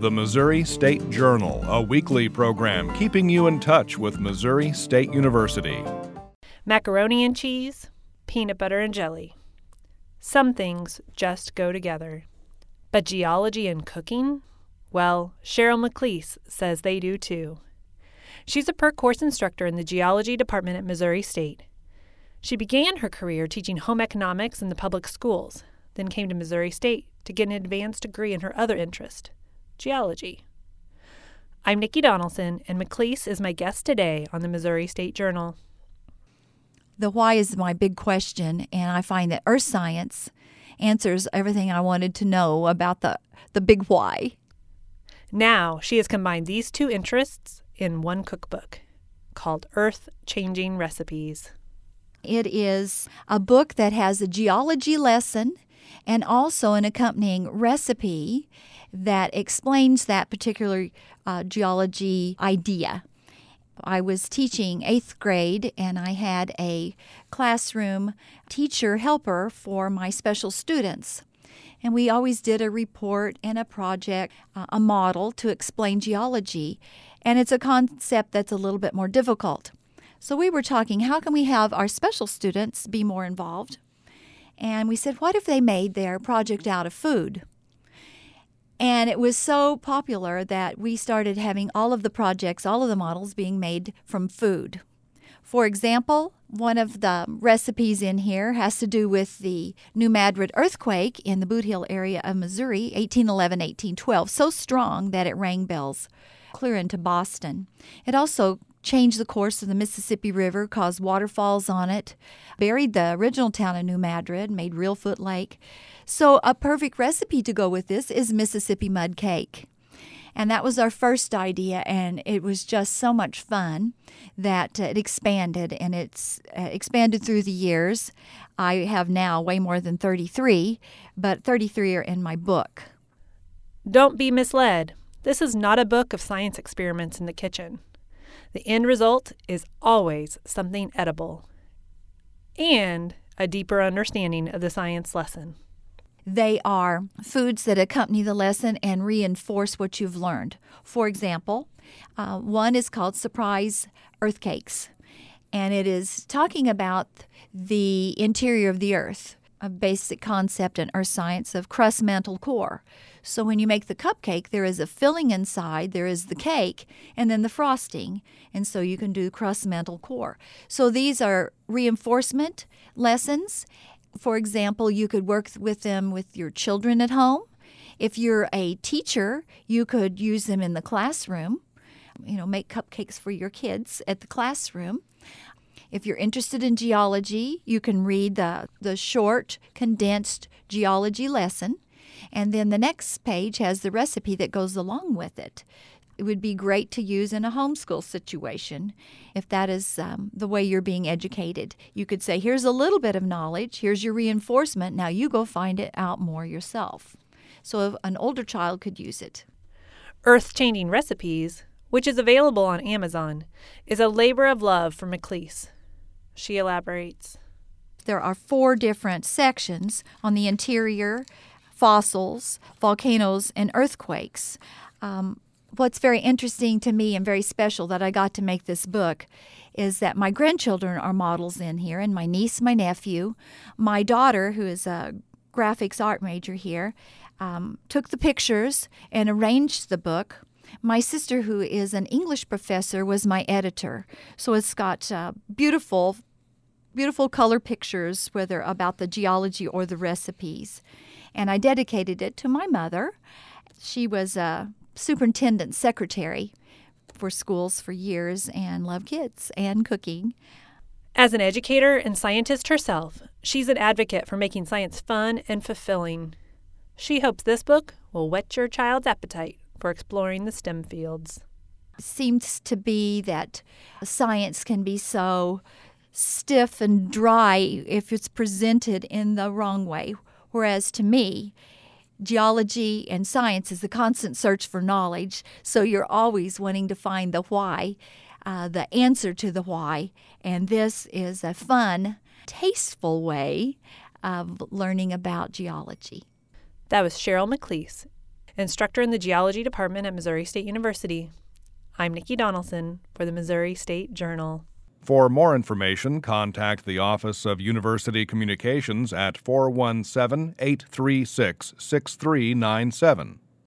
The Missouri State Journal, a weekly program keeping you in touch with Missouri State University. Macaroni and cheese, peanut butter and jelly. Some things just go together. But geology and cooking? Well, Cheryl McLeese says they do too. She's a per-course instructor in the geology department at Missouri State. She began her career teaching home economics in the public schools, then came to Missouri State to get an advanced degree in her other interest, geology. I'm Nikki Donaldson, and McLeese is my guest today on the Missouri State Journal. The why is my big question, and I find that earth science answers everything I wanted to know about the big why. Now she has combined these two interests in one cookbook called Earth Changing Recipes. It is a book that has a geology lesson and also an accompanying recipe that explains that particular geology idea. I was teaching 8th grade, and I had a classroom teacher helper for my special students. And we always did a report and a project, a model to explain geology. And it's a concept that's a little bit more difficult. So we were talking, how can we have our special students be more involved? And we said, what if they made their project out of food? And it was so popular that we started having all of the projects, all of the models being made from food. For example, one of the recipes in here has to do with the New Madrid earthquake in the Boot Hill area of Missouri, 1811-1812, so strong that it rang bells clear into Boston. It also changed the course of the Mississippi River, caused waterfalls on it, buried the original town of New Madrid, made Reelfoot Lake. So a perfect recipe to go with this is Mississippi mud cake. And that was our first idea, and it was just so much fun that it expanded, and it's expanded through the years. I have now way more than 33, but 33 are in my book. Don't be misled. This is not a book of science experiments in the kitchen. The end result is always something edible and a deeper understanding of the science lesson. They are foods that accompany the lesson and reinforce what you've learned. For example, one is called Surprise Earth Cakes, and it is talking about the interior of the earth, a basic concept in earth science of crust, mantle, core. So when you make the cupcake, there is a filling inside, there is the cake, and then the frosting. And so you can do crust, mantle, core. So these are reinforcement lessons. For example, you could work with them with your children at home. If you're a teacher, you could use them in the classroom. Make cupcakes for your kids at the classroom. If you're interested in geology, you can read the short, condensed geology lesson. And then the next page has the recipe that goes along with it. It would be great to use in a homeschool situation if that is the way you're being educated. You could say, here's a little bit of knowledge, here's your reinforcement, now you go find it out more yourself. So an older child could use it. Earth Changing Recipes, which is available on Amazon, is a labor of love for McLeese. She elaborates. There are 4 different sections on the interior: fossils, volcanoes, and earthquakes. What's very interesting to me and very special that I got to make this book is that my grandchildren are models in here, and my niece, my nephew. My daughter, who is a graphics art major here, took the pictures and arranged the book. My sister, who is an English professor, was my editor. So it's got beautiful color pictures, whether about the geology or the recipes. And I dedicated it to my mother. She was a superintendent secretary for schools for years and loved kids and cooking. As an educator and scientist herself, she's an advocate for making science fun and fulfilling. She hopes this book will whet your child's appetite for exploring the STEM fields. It seems to be that science can be so stiff and dry if it's presented in the wrong way, whereas to me, geology and science is the constant search for knowledge, so you're always wanting to find the why, the answer to the why, and this is a fun, tasteful way of learning about geology. That was Cheryl McLeese. instructor in the geology department at Missouri State University. I'm Nikki Donaldson for the Missouri State Journal. For more information, contact the Office of University Communications at 417-836-6397.